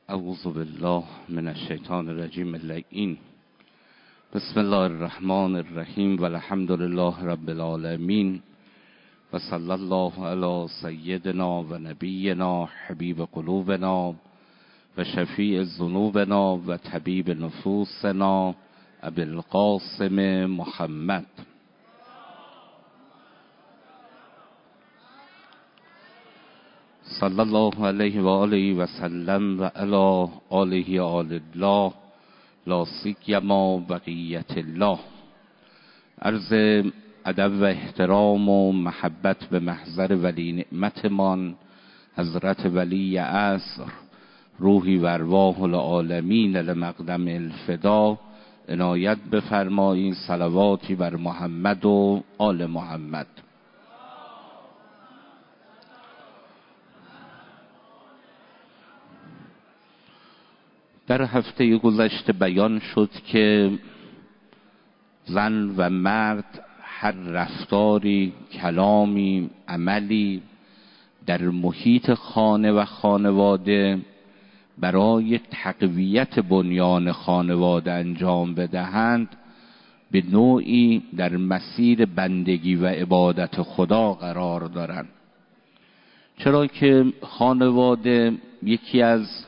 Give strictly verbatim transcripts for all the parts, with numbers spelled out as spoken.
اعوذ بالله من الشیطان الرجیم اللعین. بسم الله الرحمن الرحیم و الحمد لله رب العالمین و صلی الله علی سیدنا و نبینا حبیب قلوبنا و شفیع ذنوبنا و طبیب نفوسنا ابی القاسم محمد. صلی الله علیه و آله و سلم و علی آله آل الله لا سیما بقیت الله. عرض ادب و احترام و محبت به محضر ولی نعمتمان حضرت ولی عصر روحی و ارواح العالمین لمقدم الفدا عنایت بفرمایید. صلواتی بر محمد و آل محمد. در هفته گذشته بیان شد که زن و مرد هر رفتاری، کلامی، عملی در محیط خانه و خانواده برای تقویت بنیان خانواده انجام بدهند به نوعی در مسیر بندگی و عبادت خدا قرار دارند. چرا که خانواده یکی از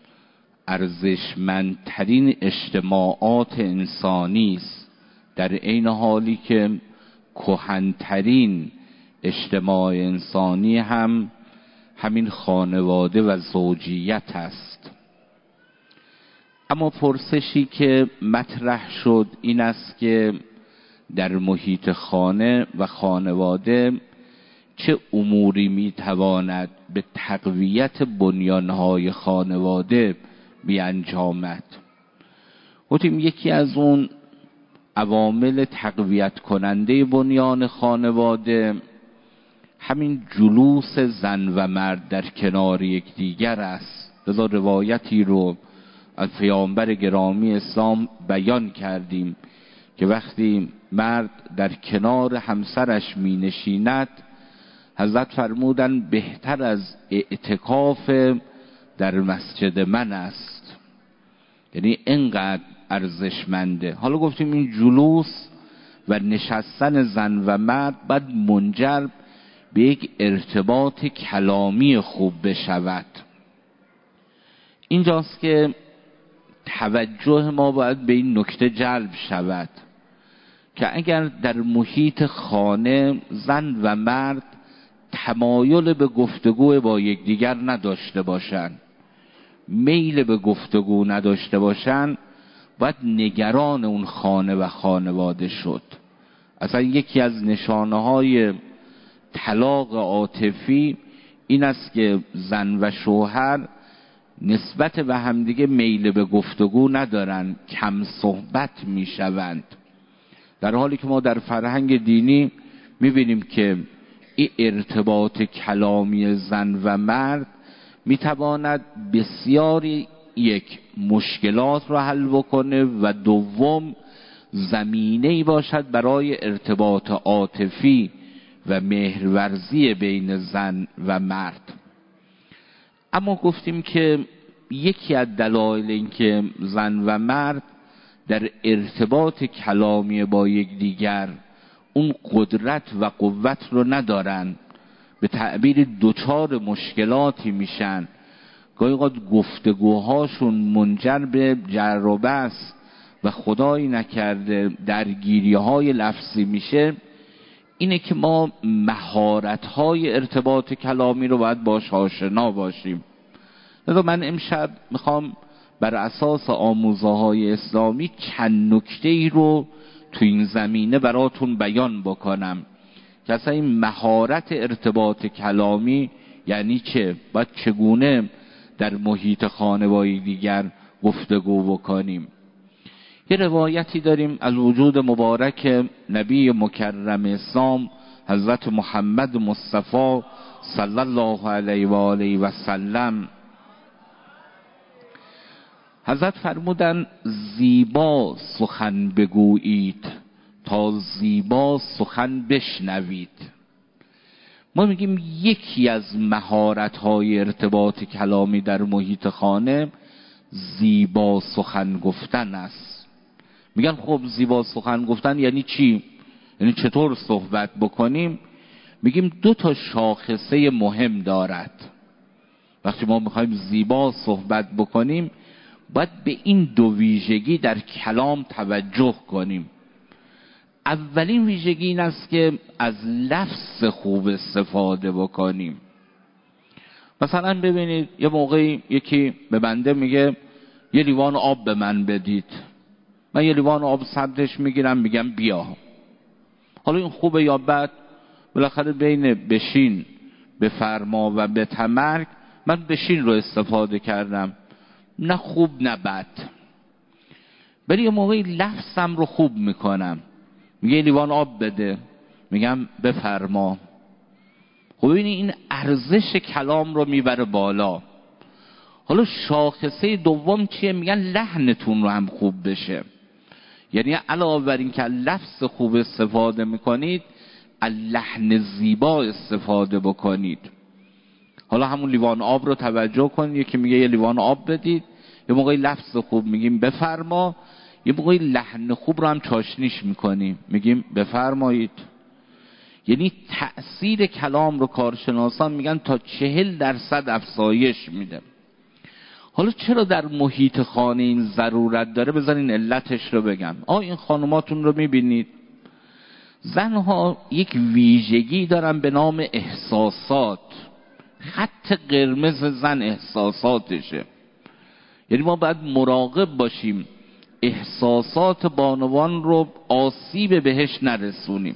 ارزشمندترین اجتماعات انسانی است، در عین حالی که کهن‌ترین اجتماع انسانی هم همین خانواده و زوجیت است. اما پرسشی که مطرح شد این است که در محیط خانه و خانواده چه اموری میتواند به تقویت بنیانهای خانواده بیانجامد. گفتیم یکی از اون عوامل تقویت کننده بنیان خانواده همین جلوس زن و مرد در کنار یکدیگر است. لذا روایتی رو از پیامبر گرامی اسلام بیان کردیم که وقتی مرد در کنار همسرش می نشیند حضرت فرمودن بهتر از اعتکاف در مسجد من است، یعنی اینقدر ارزشمنده. حالا گفتیم این جلوس و نشستن زن و مرد باید منجر به یک ارتباط کلامی خوب بشود. اینجاست که توجه ما باید به این نکته جلب شود که اگر در محیط خانه زن و مرد تمایل به گفتگو با یکدیگر نداشته باشند، میل به گفتگو نداشته باشند، باید نگران اون خانه و خانواده شد. اصلا یکی از نشانه های طلاق عاطفی این است که زن و شوهر نسبت به همدیگه میل به گفتگو ندارن، کم صحبت میشوند، در حالی که ما در فرهنگ دینی میبینیم که این ارتباط کلامی زن و مرد میتواند بسیاری یک مشکلات رو حل بکنه و دوم زمینه‌ای باشد برای ارتباط عاطفی و مهرورزی بین زن و مرد. اما گفتیم که یکی از دلایل این که زن و مرد در ارتباط کلامی با یکدیگر اون قدرت و قوت رو ندارن، به تعبیر دوچار مشکلاتی میشن، گاهی اوقات گفتگوهاشون منجر به جر و بحث و خدایی نکرده درگیری های لفظی میشه، اینه که ما مهارت های ارتباط کلامی رو باید باش آشنا باشیم. لذا من امشب میخوام بر اساس آموزه های اسلامی چند نکته ای رو تو این زمینه براتون بیان بکنم که اصلا این مهارت ارتباط کلامی یعنی چه، باید چگونه در محیط خانواده دیگر گفتگو بکنیم. یه روایتی داریم از وجود مبارک نبی مکرم اسلام حضرت محمد مصطفی صلی الله علیه و آله و سلم. حضرت فرمودن زیبا سخن بگویید تا زیبا سخن بشنوید. ما میگیم یکی از مهارت‌های ارتباط کلامی در محیط خانه زیبا سخن گفتن است. میگن خب زیبا سخن گفتن یعنی چی؟ یعنی چطور صحبت بکنیم؟ میگیم دو تا شاخصه مهم دارد. وقتی ما میخوایم زیبا صحبت بکنیم باید به این دو ویژگی در کلام توجه کنیم. اولین ویژگی این است که از لفظ خوب استفاده بکنیم. مثلا ببینید یه موقعی یکی به بنده میگه یه لیوان آب به من بدید، من یه لیوان آب سمتش میگیرم میگم بیا. حالا این خوبه یا بد؟ بالاخره بین بشین، بفرما و بتمرگ من بشین رو استفاده کردم، نه خوب نه بد. ولی یه موقعی لفظم رو خوب میکنم، میگه یه لیوان آب بده، میگم بفرما. خب ببینید این ارزش کلام رو میبره بالا. حالا شاخصه دوم چیه؟ میگن لحنتون رو هم خوب بشه. یعنی علاوه بر این که لفظ خوب استفاده میکنید لحن زیبا استفاده بکنید. حالا همون لیوان آب رو توجه کنید، یکی میگه یه لیوان آب بدید، یه موقعی لفظ خوب میگیم بفرما، یه موقعی لحن خوب رو هم چاشنیش میکنیم میگیم بفرمایید. یعنی تأثیر کلام رو کارشناسان میگن تا چهل درصد افزایش میده. حالا چرا در محیط خانه این ضرورت داره؟ بذارین علتش رو بگم. آه این خانماتون رو میبینید زنها یک ویژگی دارن به نام احساسات. خط قرمز زن احساساتشه. یعنی ما باید مراقب باشیم احساسات بانوان رو آسیب بهش نرسونیم.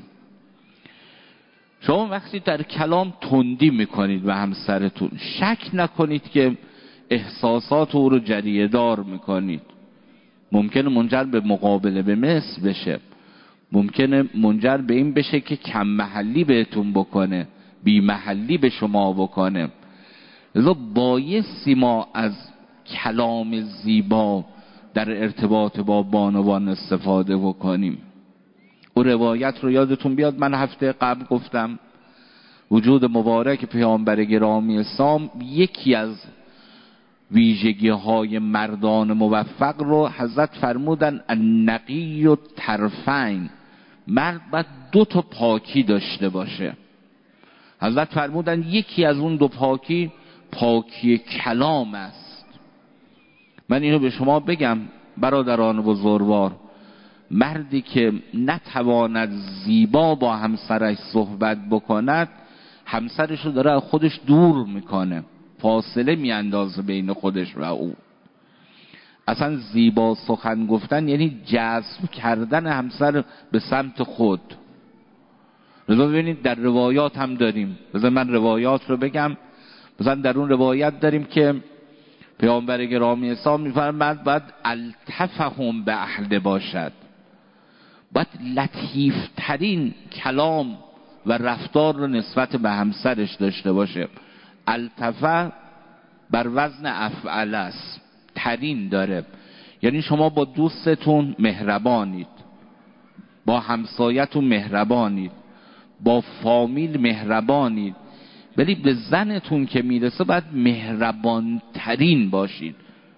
شما وقتی در کلام تندی میکنید به همسرتون شک نکنید که احساسات او رو جریه دار میکنید. ممکنه منجر به مقابله به مثل بشه، ممکنه منجر به این بشه که کم محلی بهتون بکنه، بی محلی به شما بکنه. لذا بایستی ما از کلام زیبا در ارتباط با بانوان استفاده بکنیم. او روایت رو یادتون بیاد من هفته قبل گفتم وجود مبارک پیامبر گرامی اسلام یکی از ویژگی های مردان موفق رو حضرت فرمودن النقی و طرفین. مرد باید دو تا پاکی داشته باشه. حضرت فرمودن یکی از اون دو پاکی پاکی کلام است. من اینو به شما بگم برادران بزرگوار، مردی که نتواند زیبا با همسرش صحبت بکند همسرش رو داره از خودش دور میکنه، فاصله میاندازه بین خودش و او. اصلا زیبا سخن گفتن یعنی جذب کردن همسر به سمت خود. لذا ببینید در روایات هم داریم، مثلا من روایات رو بگم، مثلا در اون روایت داریم که پیامبر گرامی اسلام میفرماید باید التفهم به اهل باشد، باید لطیف ترین کلام و رفتار رو نسبت به همسرش داشته باشه. التفه بر وزن افعل است، ترین داره. یعنی شما با دوستتون مهربانید، با همسایتون مهربانید، با فامیل مهربانید، ولی به زنتون که میرسه باید مهربان ترین باشید.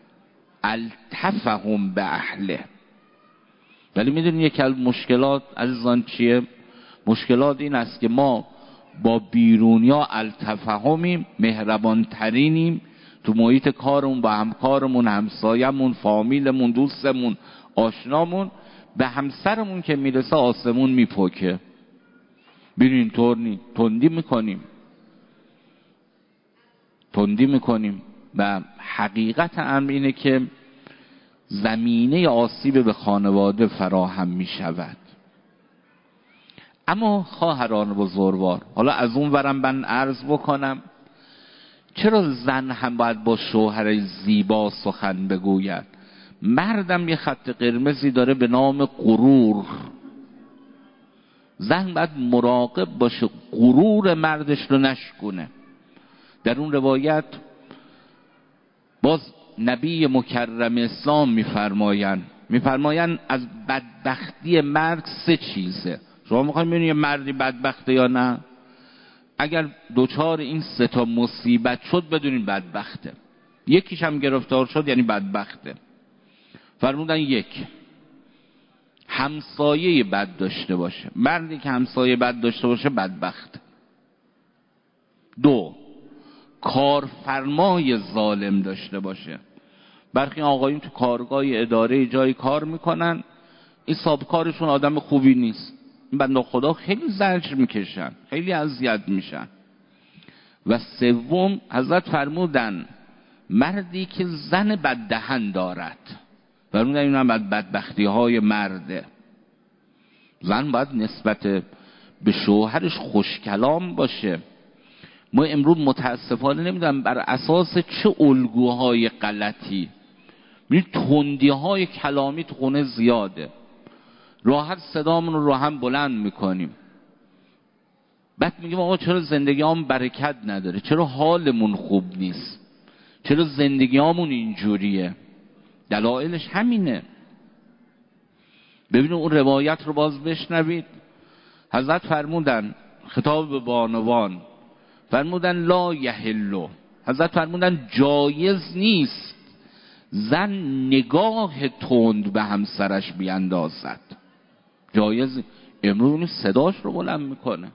التفهم به اهله. ولی میدونید یک از مشکلات عزیزان چیه؟ مشکلات این است که ما با بیرونیا التفاهمیم، مهربان ترینیم، تو محیط کارمون با همکارمون، همسایمون، فامیلمون، دوستمون، آشنامون، به همسرمون که میرسه آسمون میپکه. ببین اینطور نی تندی میکنیم تندی میکنیم و حقیقت امر اینه که زمینه آسیب به خانواده فراهم میشود. اما خواهران بزرگوار، حالا از اون ورم من عرض بکنم چرا زن هم باید با شوهر زیبا سخن بگوید؟ مردم یه خط قرمزی داره به نام غرور. زن باید مراقب باشه غرور مردش رو نشکنه. در اون روایت باز نبی مکرم اسلام میفرمایند میفرمایند از بدبختی مرد سه چیزه. شما میخواید ببینید یه مردی بدبخته یا نه؟ اگر دوچار این سه تا مصیبت شد بدونین بدبخته. یکیش هم گرفتار شد یعنی بدبخته. فرمودن یک، همسایه بد داشته باشه. مردی که همسایه بد داشته باشه بدبخت. دو، کارفرمای ظالم داشته باشه. برخی آقایون تو کارگاه اداره جای کار میکنن، این صاحبکارشون آدم خوبی نیست، این بنده خدا خیلی زجر میکشن، خیلی اذیت میشن. و سوم، حضرت فرمودن مردی که زن بددهن دارد. فرمودن این هم بدبختی های مرده. زن باید نسبت به شوهرش خوشکلام باشه. ما امروز متاسفانه نمیدونم بر اساس چه الگوهای غلطی می‌بینید تندی‌های کلامی تو خونه زیاده، راحت صدامون رو هم بلند میکنیم، بعد میگیم آقا چرا زندگیامون برکت نداره، چرا حالمون خوب نیست، چرا زندگیامون اینجوریه. دلایلش همینه. ببینید اون روایت رو باز بشنوید. حضرت فرمودن خطاب به بانوان، فرمودن لا یحل، حضرت فرمودن جایز نیست زن نگاه تند به همسرش بیاندازد. جایز امروز اون صداش رو بلند میکنه،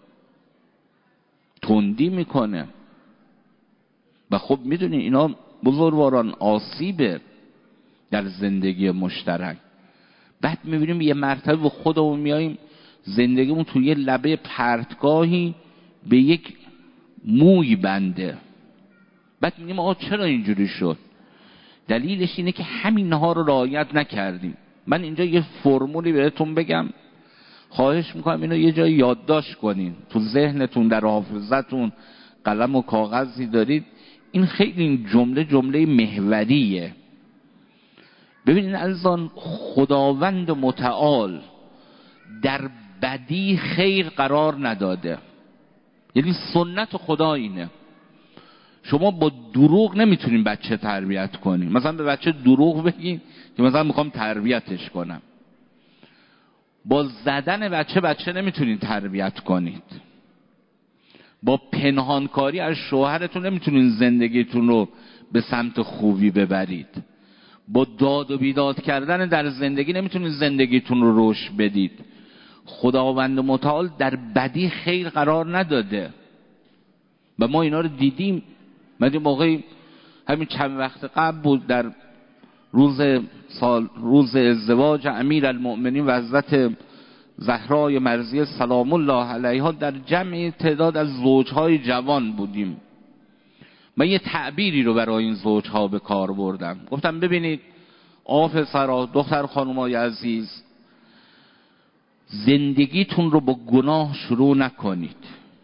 تندی میکنه و خب میدونی اینا بزرگواران آسیبه در زندگی مشترک. بعد میبینیم یه مرتبه به خودمون میاییم زندگیمون توی یه لبه پرتگاهی به یک موی بنده، بعد میگیم آقا چرا اینجوری شد؟ دلیلش اینه که همینها رو رعایت نکردیم. من اینجا یه فرمولی بهتون بگم، خواهش میکنم اینو یه جای یادداشت کنین، تو ذهنتون در حافظتون قلم و کاغذی دارید. این خیلی این جمله جمله محوریه. ببینید عزیزان، خداوند متعال در بدی خیر قرار نداده. یعنی سنت خدا اینه، شما با دروغ نمیتونین بچه تربیت کنین. مثلا به بچه دروغ بگین که مثلا میخوام تربیتش کنم. با زدن بچه بچه نمیتونین تربیت کنید. با پنهانکاری از شوهرتون نمیتونین زندگیتون رو به سمت خوبی ببرید. با داد و بیداد کردن در زندگی نمیتونین زندگیتون رو رشد بدید. خداوند متعال در بدی خیر قرار نداده و ما اینا رو دیدیم. من این موقعی همین چند وقت قبل بود، در روز سال روز ازدواج امیر المؤمنین و حضرت زهرای مرضیه سلام الله علیها، در جمع تعداد از زوجهای جوان بودیم. من یه تعبیری رو برای این زوجها به کار بردم. گفتم ببینید آقا پسرها، دختر خانمای عزیز، زندگیتون رو با گناه شروع نکنید.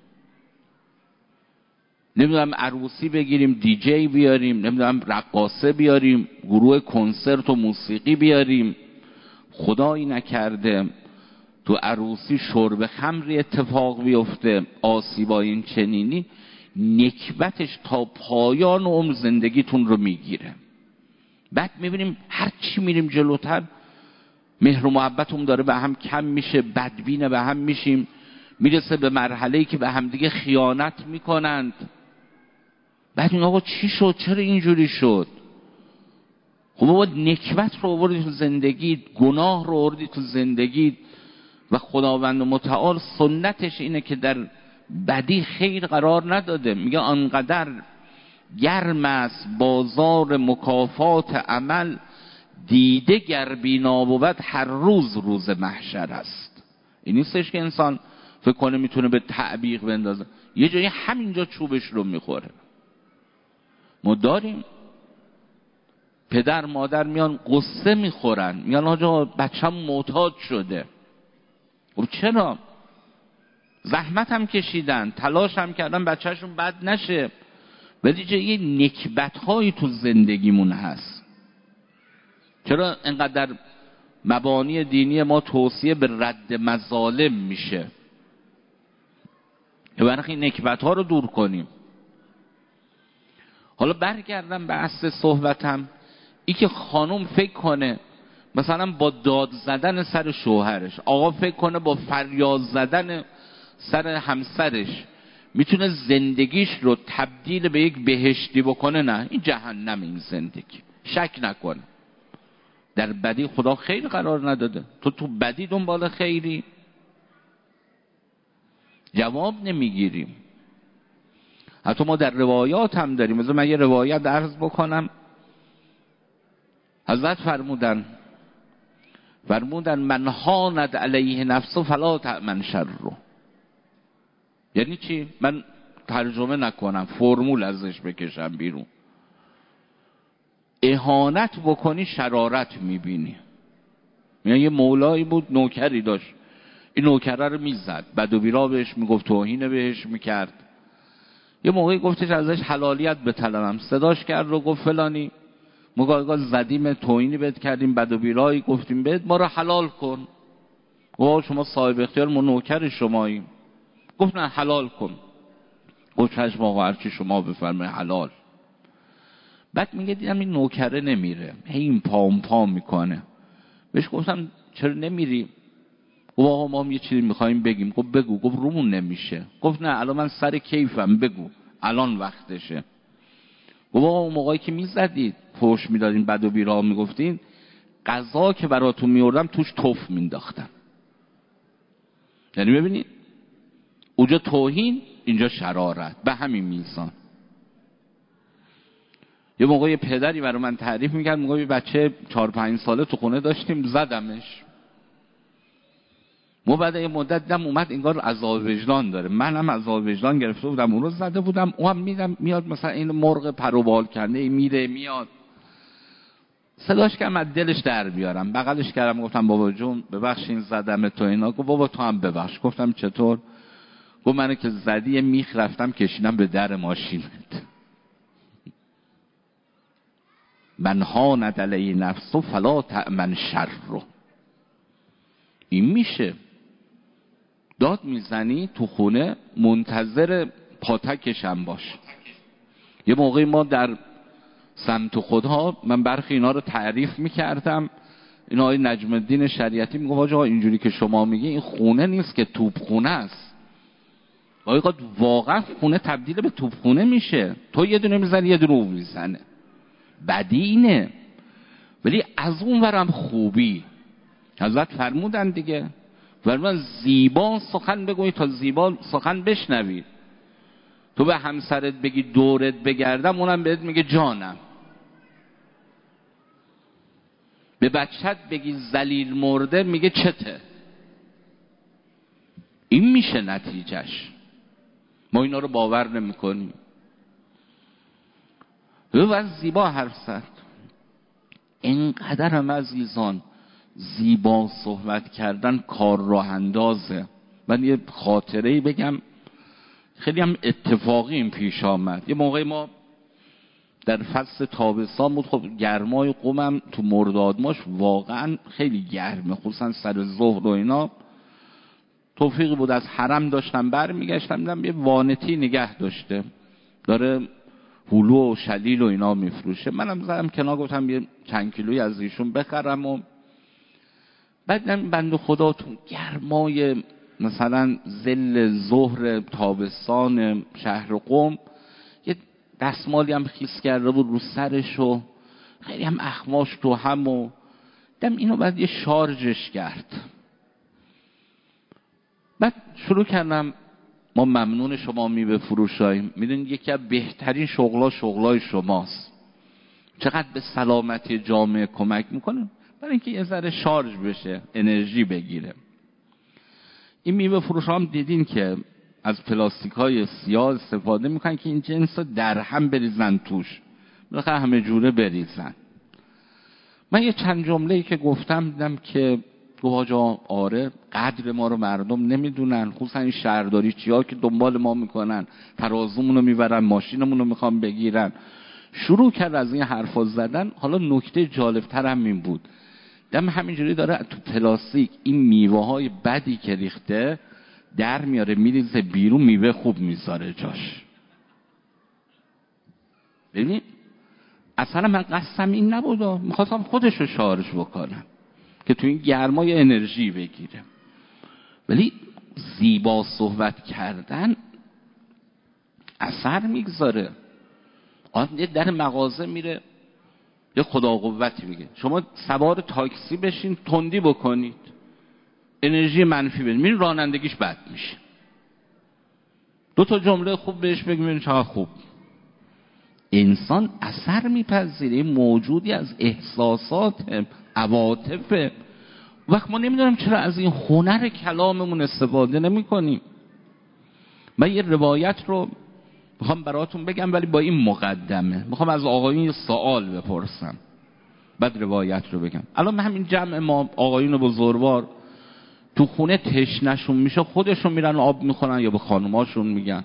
نمیدونم عروسی بگیریم، دیجی بیاریم، نمیدونم رقاصه بیاریم، گروه کنسرت و موسیقی بیاریم، خدایی نکرده تو عروسی شرب خمری اتفاق بیفته، آسیبای این چنینی، نکبتش تا پایان عمر زندگیتون رو میگیره. بعد میبینیم هر چی میریم جلوتر مهر و محبتمون داره به هم کم میشه، بدبین به هم میشیم، میرسه به مرحله‌ای که به هم دیگه خیانت میکنند. بعد این آقا چی شد؟ چرا اینجوری شد؟ خب بابا نکبت رو آوردی تو زندگی، گناه رو آوردی تو زندگی و خداوند متعال سنتش اینه که در بدی خیر قرار نداده. میگه آنقدر گرم است بازار مکافات عمل، دیده گر بینا بود هر روز روز محشر است. این نیستش که انسان فکر کنه میتونه به تعبیق بندازه، یه جایی همینجا چوبش رو میخوره. ما داریم پدر مادر میان قصه میخورن، میان آجا بچم معتاد شده. و چرا؟ زحمت هم کشیدن، تلاش هم کردن بچهشون بد نشه، ولی چه یه نکبت هایی تو زندگیمون هست. چرا انقدر مبانی دینی ما توصیه به رد مظالم میشه؟ برای این نکبت ها رو دور کنیم. حالا برگردم به اصل صحبتم، ای که خانم فکر کنه مثلا با داد زدن سر شوهرش، آقا فکر کنه با فریاد زدن سر همسرش میتونه زندگیش رو تبدیل به یک بهشتی بکنه، نه این جهنم این زندگی. شک نکن در بدی خدا خیر قرار نداده، تو تو بدی دنبال خیری. جواب نمیگیریم. حتی ما در روایات هم داریم. مثلا من یه روایت عرض بکنم، حضرت فرمودن فرمودن من هاند علیه نفسه فلا تأمن شره. یعنی چی؟ من ترجمه نکنم، فرمول ازش بکشم بیرون. اهانت بکنی شرارت میبینی. یعنی یه مولایی بود نوکری داشت، این نوکره رو میزد، بد و بیرا بهش میگفت، توهین بهش میکرد. یه موقعی گفتش ازش حلالیت بطلبم، صداش کرد و گفت فلانی مگاه زدیم، توهینی بهت کردیم، بد و بیرایی گفتیم بهت، ما رو حلال کن. گفت شما صاحب اختیار، ما نوکر شماییم. گفت نه حلال کن. گفت چشم آقا هرچی شما بفرمایید حلال. بعد میگه دیدم این نوکره نمیره، هی این پام پام میکنه. بهش گفتم چرا نمیری؟ گفت آقا ما هم یه چیزی میخوایم بگیم. گفت بگو. گفت رومون نمیشه. گفت نه الان من سر کیفم، بگو الان وقتشه. گفت آقا اون موقعی که میزدید فحش میدادین، بد و بیرا میگفتین، غذا که براتون میوردم توش تف مینداختم. یعنی ببینید اونجا توهین، اینجا شرارت، به همین میزان. یه موقع یه پدری برای من تعریف میکرد، میگه یه بچه چهار پنج ساله تو خونه داشتیم، زدمش. ما بعد یه مدت دیدم اومد انگار عذاب وجدان داره، منم عذاب وجدان گرفته بودم، اون رو زده بودم. اون هم میدم میاد مثلا این مرغ پر و بال کنده میره میاد، صداش کردم از دلش در بیارم، بغلش کردم گفتم بابا جون ببخشین زدم تو اینا. گفت بابا تو هم ببخش. گفتم چطور؟ گفت منو که زدی میخ رفتم کشیدم به در ماشینت. من هاند علی نفسه فلا تأمن شره. این میشه داد میزنی تو خونه، منتظر پاتکشم باش. یه موقعی ما در سمت خودها، من برخی اینا رو تعریف میکردم، این آقای نجم الدین شریعتی میگه آقا اینجوری که شما میگی این خونه نیست که توپ خونه است. آقا واقعا خونه تبدیل به توپ خونه میشه، تو یه دونه میزنی یه دونه اون میزنه. بدی اینه. ولی از اون ورم خوبی. حضرت فرمودن دیگه، فرمودن زیبا سخن بگوی تا زیبا سخن بشنوی. تو به همسرت بگی دورت بگردم، اونم بهت میگه جانم. به بچت بگی ذلیل مرده، میگه چته. این میشه نتیجهش. ما اینا رو باور نمی کنیم. و زیبا حرف زد. اینقدر هم عزیزان زیبا صحبت کردن کار راه اندازه. من یه خاطره‌ای بگم، خیلی هم اتفاقی این پیش آمد. یه موقعی ما در فصل تابستان بود، خب گرمای قومم تو مرداد ماش واقعا خیلی گرمه، خصوصا سر ظهر و اینا. توفیقی بود از حرم داشتم بر میگشتم، دیدم یه وانتی نگه داشته داره هلو و شلیل و اینا میفروشه. منم زدم کنار، گفتم یه چند کیلویی از ایشون بخرم. و بعدم بنده خدا تو گرمای مثلا ظل ظهر تابستان شهر قم یه دستمالی هم خیس کرده بود رو سرش و خیلی هم اخماش تو هم، و دم اینو بعد یه شارژش کرد. بعد شروع کردم ما ممنون شما میوه فروشاییم، میدونید یکی از بهترین شغلا شغلای شماست، چقدر به سلامتی جامعه کمک میکنه، برای اینکه یه ذره شارژ بشه، انرژی بگیره. این میوه فروش هم دیدین که از پلاستیک های سیاه استفاده میکنن که این جنس رو در هم بریزن توش، بالاخره همه جوره بریزن. من یه چند جمله‌ای که گفتم دیدم که گواجا آره قدر ما رو مردم نمیدونن، خصوصا این شهرداری چیا که دنبال ما میکنن، ترازومون رو میبرن، ماشینمون رو میخوان بگیرن. شروع کرد از این حرفا زدن. حالا نکته جالبتر هم این بود، دم همینجوری داره تو پلاستیک این میوه های بدی که ریخته در میاره میریزه بیرون، میوه خوب میذاره جاش. ببین اصلا من قصدم این نبود، میخواستم خودش رو شارژ بکنم که تو این گرمای انرژی بگیره. ولی زیبا صحبت کردن اثر میگذاره. آدم یه در مغازه میره یه خدا قوتی میگه شما سوار تاکسی بشین تندی بکنید انرژی منفی بدید، میرین رانندگیش بد میشه. دو تا جمله خوب بهش بگیم چقدر خوب. انسان اثر میپذیره، موجودی از احساسات، عواطف. وقت ما نمیدونم چرا از این هنر کلاممون استفاده نمی کنیم. من یه روایت رو میخوام براتون بگم ولی با این مقدمه، میخوام از آقایون یه سوال بپرسم بعد روایت رو بگم. الان من همین جمع ما آقایون بزرگوار تو خونه تشنشون میشه خودشون میرن آب میخورن یا به خانوماشون میگن؟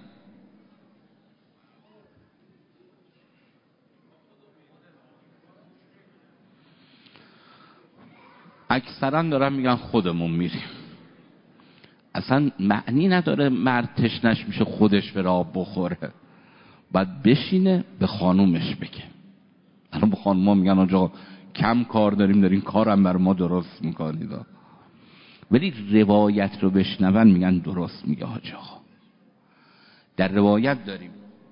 اکثرا دارن میگن خودمون میریم. اصلا معنی نداره مرد تشنش میشه خودش بره آب بخوره، بعد بشینه به خانومش بگه. الان به خانوما میگن آجا کم کار داریم دارین کارم بر ما درست میکنید، ولی روایت رو بشنون میگن درست میگه حاج آقا. در روایت داریم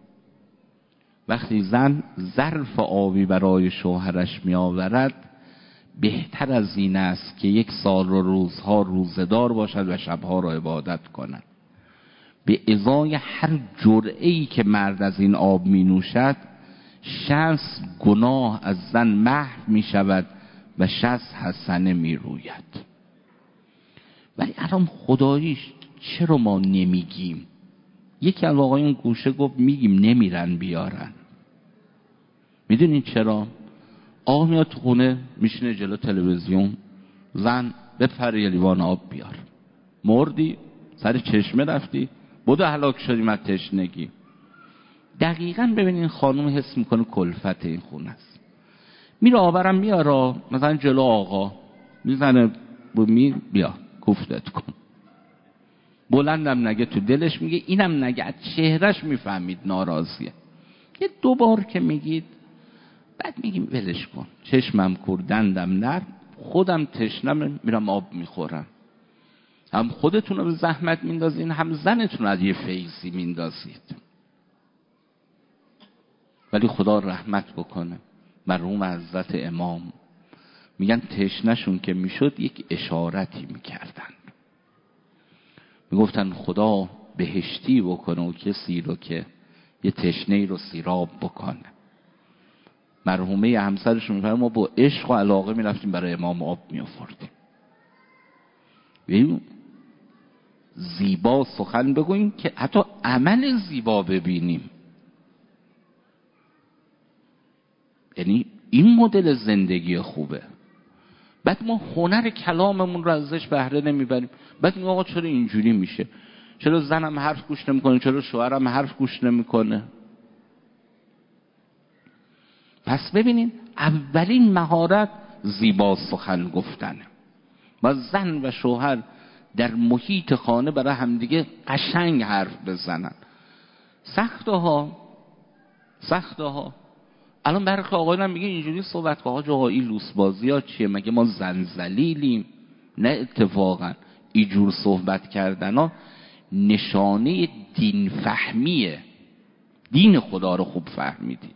وقتی زن ظرف آبی برای شوهرش میآورد بهتر از این است که یک سال و روزها روزدار باشد و شبها را عبادت کند. به ازای هر جرعه‌ای که مرد از این آب می نوشد شصت گناه از زن محو می شود و شصت حسنه می روید. ولی الان خداییش چرا ما نمیگیم؟ یکی از آقایون گوشه گفت میگیم نمیرن بیارن. میدونین چرا؟ آقا میاد تو خونه میشینه جلو تلویزیون، زن بپر یه لیوان آب بیار. مردی؟ سر چشمه رفتی؟ بودو هلاک شدیم از تشنگی. دقیقاً ببینین خانم حس میکنه کلفت این خونه است، میره آبرم میاره مثلا جلو آقا میزنه می بیا کوفتت کن. بلندم نگه تو دلش میگه، اینم نگه از چهرش میفهمید ناراضیه. یه دو بار که میگید بعد میگیم ولش کن، چشمم کردندم نرم، خودم تشنم میرم آب میخورم. هم خودتون رو به زحمت میندازین هم زنتون رو از یه فیضی میندازید. ولی خدا رحمت بکنه مرحوم حضرت امام میگن تشنشون که میشد یک اشارتی میکردن، میگفتن خدا بهشتی بکنه و کسی رو که یه تشنه رو سیراب بکنه. مرحومه همسرشون میفرمه ما با عشق و علاقه میرفتیم برای امام آب میآوردیم. ببین زیبا سخن بگوییم که حتی عمل زیبا ببینیم. یعنی این مدل زندگی خوبه. بعد ما هنر کلاممون رو ازش بهره نمیبریم. بعد این آقا چرا اینجوری میشه؟ چرا زنم حرف گوش نمیکنه؟ چرا شوهرم حرف گوش نمیکنه؟ پس ببینین اولین مهارت زیبا سخن گفتنه. و زن و شوهر در محیط خانه برای همدیگه قشنگ حرف بزنن. سخته ها سخته ها الان برخی آقایون هم میگه اینجوری صحبت که آقا این لوس بازی ها چیه؟ مگه ما زنزلیلیم؟ نه اتفاقا اینجور صحبت کردن ها نشانه دین فهمیه. دین خدا رو خوب فهمیدیم.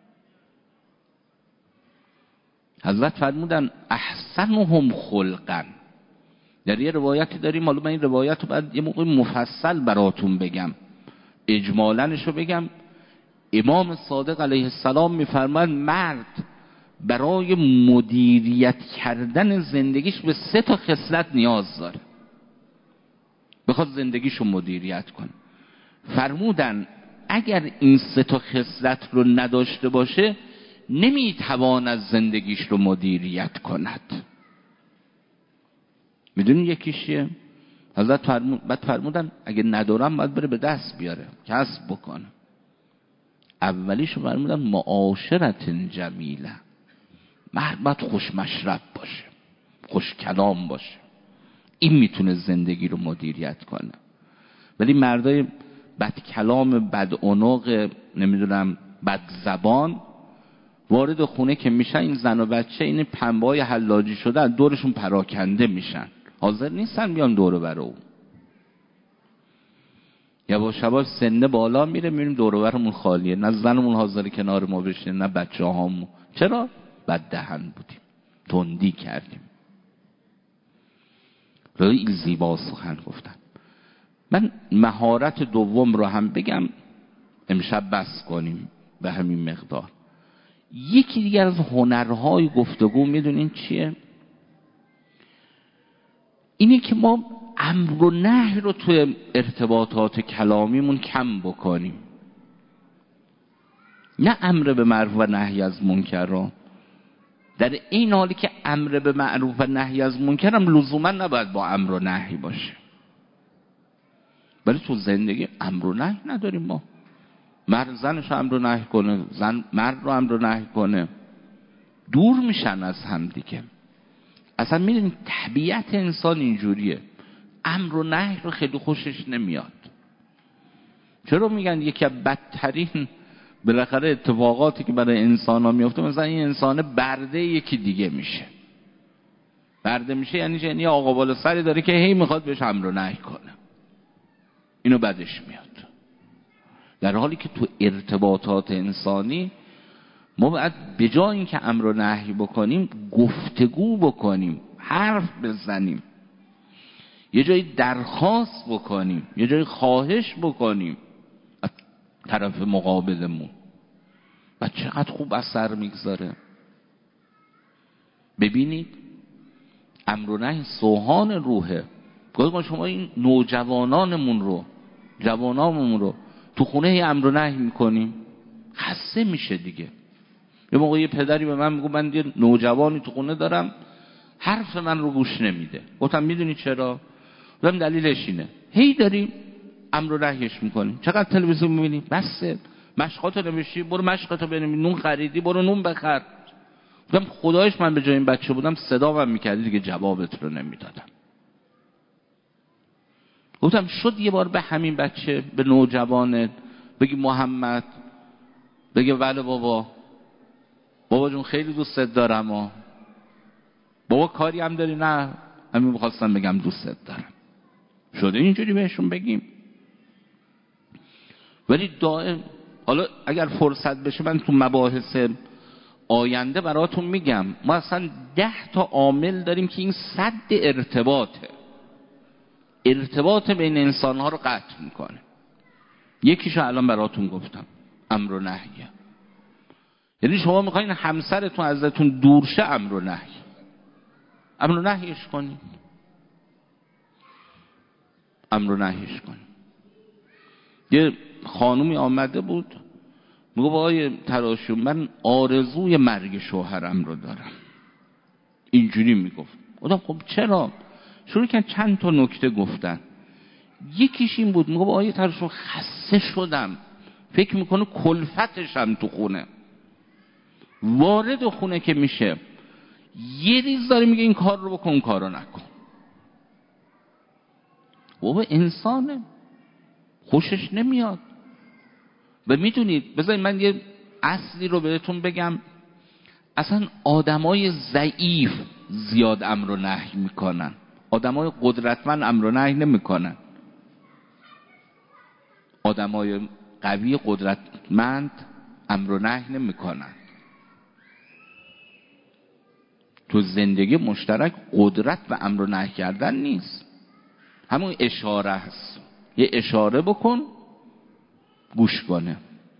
حضرت فرمودن احسنهم خلقا. در یه روایتی داریم، حالا من این روایت رو بعد یه موقع مفصل براتون بگم، اجمالنش رو بگم. امام صادق علیه السلام میفرماید مرد برای مدیریت کردن زندگیش به سه تا خصلت نیاز داره بخواد زندگیشو مدیریت کنه. فرمودن اگر این سه تا خصلت رو نداشته باشه نمیتواند زندگیش رو مدیریت کند. میدونی یکیش چیه؟ حضرت فرمود بعد فرمودن اگه ندارم باید بره به دست بیاره، کسب بکنه. اولیشو فرمودن معاشرت جمیله. مرد باید خوش مشرب باشه، خوش کلام باشه، این میتونه زندگی رو مدیریت کنه. ولی مردای بد کلام، بد عنق، نمیدونم بد زبان وارد خونه که میشن، این زن و بچه این پنبه های حلاجی شده دورشون پراکنده میشن، حاضر نیستن بیان دور بر اون. یواش یواش سنه بالا میره، میریم دور و برمون خالیه، نه زنمون حاضر کنار ما بشه نه بچه هامون. چرا؟ بد دهن بودیم، تندی کردیم. خیلی زیبا سخن گفتن. من مهارت دوم رو هم بگم امشب بس کنیم به همین مقدار. یکی دیگر از هنرهای گفتگو میدونین چیه؟ اینه که ما امر و نهی رو توی ارتباطات کلامیمون کم بکنیم. نه امر به معروف و نهی از منکر رو، در این حالی که امر به معروف و نهی از منکر هم لزوما نباید با امر و نهی باشه، ولی تو زندگی امر و نهی نداریم. ما مرد زنش رو امر و نهی کنه، زن مرد رو امر و نهی کنه، دور میشن از هم دیگه. اصلا میدونیم طبیعت انسان اینجوریه، امر و نهی رو خیلی خوشش نمیاد. چرا میگن یکی از بدترین بالاخره اتفاقاتی که برای انسان ها میفته، مثلا این انسان برده یکی دیگه میشه. برده میشه یعنی یعنی آقا بالا سری داره که هی میخواد بهش امر و نهی کنه، اینو بدش میاد. در حالی که تو ارتباطات انسانی ما باید به جای اینکه امر و نهی بکنیم گفتگو بکنیم، حرف بزنیم، یه جایی درخواست بکنیم، یه جایی خواهش بکنیم از طرف مقابلمون. و چقدر خوب اثر میگذاره. ببینید امر و نهی سوهان روحه. گفتم شما این نوجوانانمون رو، جوانانمون رو تو خونه هی امر و نهی میکنیم، خسته میشه دیگه. یه موقع یه پدری به من میگه من یه نوجوانی تو خونه دارم حرف من رو گوش نمیده. گفتم میدونی چرا؟ گفتم دلیلش اینه هی داریم امر و نهیش میکنیم. چقدر تلویزیون میبینی؟ بسه. مشقاتو نمیشی برو مشقاتو بنویس. نون خریدی برو نون بخر. گفتم خدایش من به جای این بچه بودم صدا من میکردی دیگه جوابت رو نمیدادم. گفتم شد یه بار به همین بچه، به نوجوانت بگی محمد، بگه بله بابا، بابا جون خیلی دوستت دارم ها. بابا کاری هم داری؟ نه همین میخواستم بگم دوستت دارم. شده اینجوری بهشون بگیم؟ ولی دائم، حالا اگر فرصت بشه من تو مباحث آینده براتون میگم، ما اصلا ده تا عامل داریم که این سد ارتباطه، ارتباط بین انسانها رو قطع میکنه. یکیشو الان براتون گفتم، امر و نهیه. یعنی شما میخواین همسرتون ازتون دور شه، امر و نهی، امر و نهیش کنید، امر و نهیش کنید. یه خانومی آمده بود میگه آقای تراشون من آرزوی مرگ شوهرم رو دارم. اینجوری میگفت. گفتم خب چرا؟ شروع کردن چند تا نکته گفتن. یکیش این بود میگه آقای تراشون خسته شدم، فکر میکنه کلفتشم تو خونه، وارد خونه که میشه یه ریز داره میگه این کار رو بکن، کار رو نکن. بابا انسانه، خوشش نمیاد. و میدونید بذارید من یه اصلی رو بهتون بگم، اصلا آدمای ضعیف زیاد امر و نهی میکنن، آدمای قدرتمند امر و نهی نمیکنن. آدمای قوی قدرتمند امر و نهی نمیکنن. تو زندگی مشترک قدرت و امر و نهی کردن نیست، همون اشاره هست. یه اشاره بکن گوش کنه.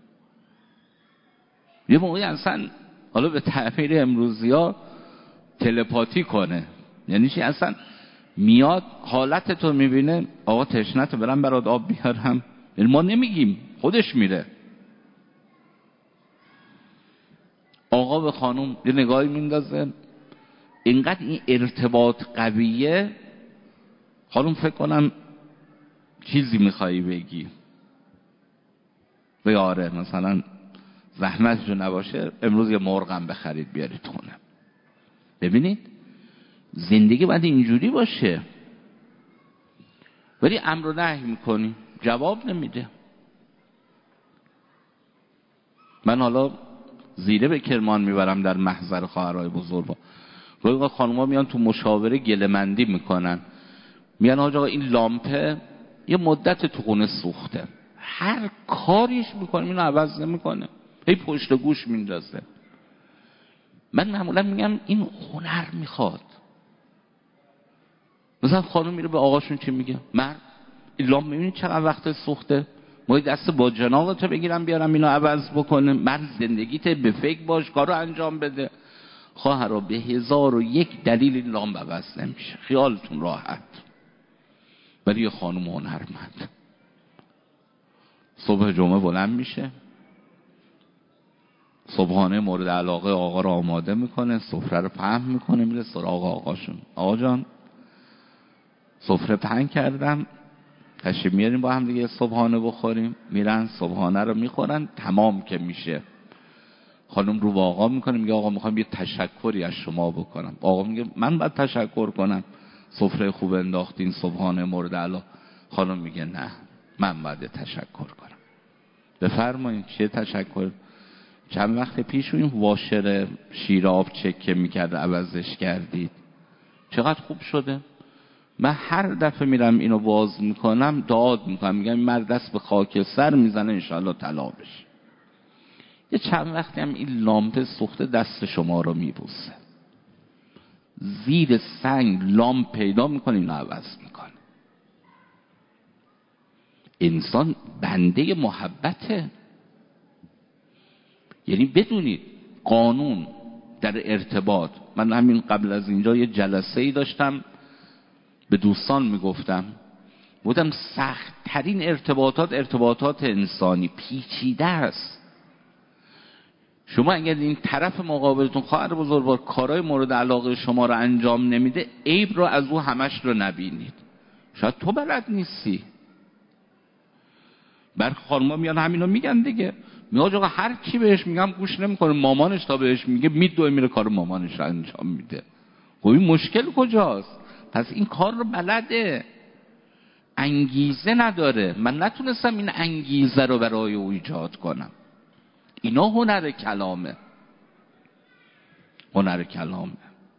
یه موقعی اصلا حالا به تعبیر امروزی ها تلپاتی کنه. یعنی چی؟ اصلا میاد حالت تو میبینه، آقا تشنت برم برات آب بیارم، یعنی ما نمیگیم خودش میره. آقا به خانم یه نگاهی میندازه، اینقدر این ارتباط قویه، خانم فکر کنم چیزی میخوایی بگی، بگه آره مثلا زحمتشو نباشه امروز یه مرغم بخرید بیارید خونه. ببینید زندگی باید اینجوری باشه. ولی امر و نهی میکنی جواب نمیده. من حالا زیره به کرمان میبرم در محضر خواهرای بزرگا، گاهی خانوما میان تو مشاوره گله‌مندی میکنن، میگن آقا این لامپه یه مدت تو خونه سوخته، هر کاریش میکنیم اینو عوض نمیکنه، هی پشت گوش میندازه. من معمولا میگم این هنر میخواد. مثلا خانم میره به آقاشون چی میگه؟ مرد این لامپ میبینی چقدر وقت سوخته، ما دست با جناقتو بگیرم بیارم اینو عوض بکنه. مرد زندگیت به فکر باش، کارو انجام بده. خواهرا به هزار و یک دلیل این لامپ عوض نمیشه، خیالتون راحت. ولی یه خانم هنرمند صبح جمعه بلند میشه، صبحانه مورد علاقه آقا رو آماده میکنه، سفره رو پهن میکنه، میره سراغ آقاشون. آقا جان سفره پهن کردم، تشریف میاریم با هم دیگه صبحانه بخوریم. میرن صبحانه رو میخورن، تمام که میشه خانم رو با آقا میکنه، میگه آقا میخوام یه تشکری از شما بکنم. آقا میگه من باید تشکر کنم، سفره خوب انداختین، صبحانه مورد علاقه. خانم میگه نه من باید تشکر کنم. بفرمایید چیه تشکر؟ چند وقت پیش این واشر شیر آب چکه میکرد عوضش کردید، چقدر خوب شده. من هر دفعه میرم اینو باز میکنم داد میکنم، میگم این مرد دست به خاکستر میزنه انشالله طلا بشه. یه چند وقتی هم این لامپ سوخته دست شما رو میبوسه، زیر سنگ لامپ پیدا میکنه اینو عوض میکنه. انسان بنده محبته. یعنی بدونید قانون در ارتباط، من همین قبل از اینجا یه جلسه ای داشتم به دوستان میگفتم، بودم سخت ترین ارتباطات ارتباطات انسانی پیچیده است. شما اگر این طرف مقابلتون خواهر بزرگوار کارهای مورد علاقه شما رو انجام نمیده، عیب رو از او همش رو نبینید. شاید تو بلد نیستی. بر خانما میان همینو میگن دیگه، میاد آقا هر چی بهش میگم گوش نمیکنه، مامانش تا بهش میگه میدوه میره کار مامانش رو انجام میده. خب این مشکل کجاست؟ پس این کار رو بلده، انگیزه نداره. من نتونستم این انگیزه رو برای او ایجاد کنم. اینا هنر کلامه، هنر کلامه.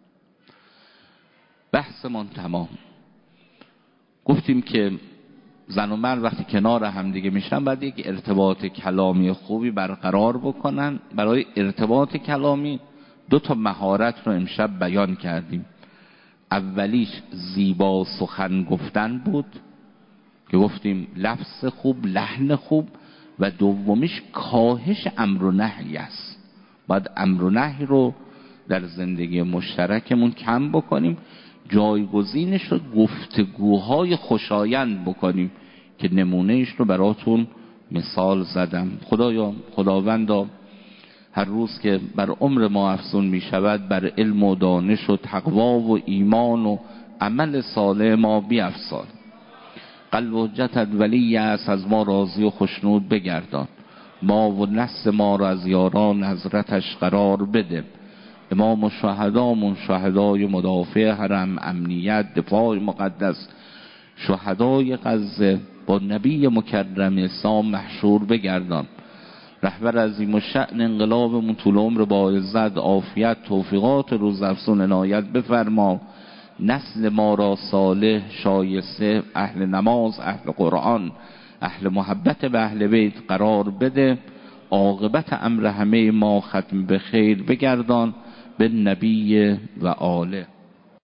بحثمون تمام. گفتیم که زن و مرد وقتی کنار هم دیگه میشن باید یک ارتباط کلامی خوبی برقرار بکنن. برای ارتباط کلامی دو تا مهارت رو امشب بیان کردیم. اولیش زیبا سخن گفتن بود که گفتیم لفظ خوب، لحن خوب، و دومیش کاهش امر و نهی است. باید امر و نهی رو در زندگی مشترکمون کم بکنیم، جایگزینش رو گفتگوهای خوشایند بکنیم که نمونهش رو براتون مثال زدم. خدایا خداوندا هر روز که بر عمر ما افزون می شود بر علم و دانش و تقوا و ایمان و عمل صالح ما بیفزان. قلب حجتت ولی است از ما راضی و خشنود بگردان. ما و نسل ما را از یاران حضرتش قرار بده. امام و شهدامون شهدای مدافع حرم، امنیت دفاع مقدس، شهدای غزه با نبی مکرم اسلام محشور بگردان. رهبر عظیم الشأن انقلابمون طول عمر با عزت عافیت توفیقات روز افزون عنایت بفرما. نسل ما را صالح شایسته، اهل نماز، اهل قرآن، اهل محبت به اهل بیت قرار بده. عاقبت امر همه ما ختم به خیر بگردان به نبی و آله.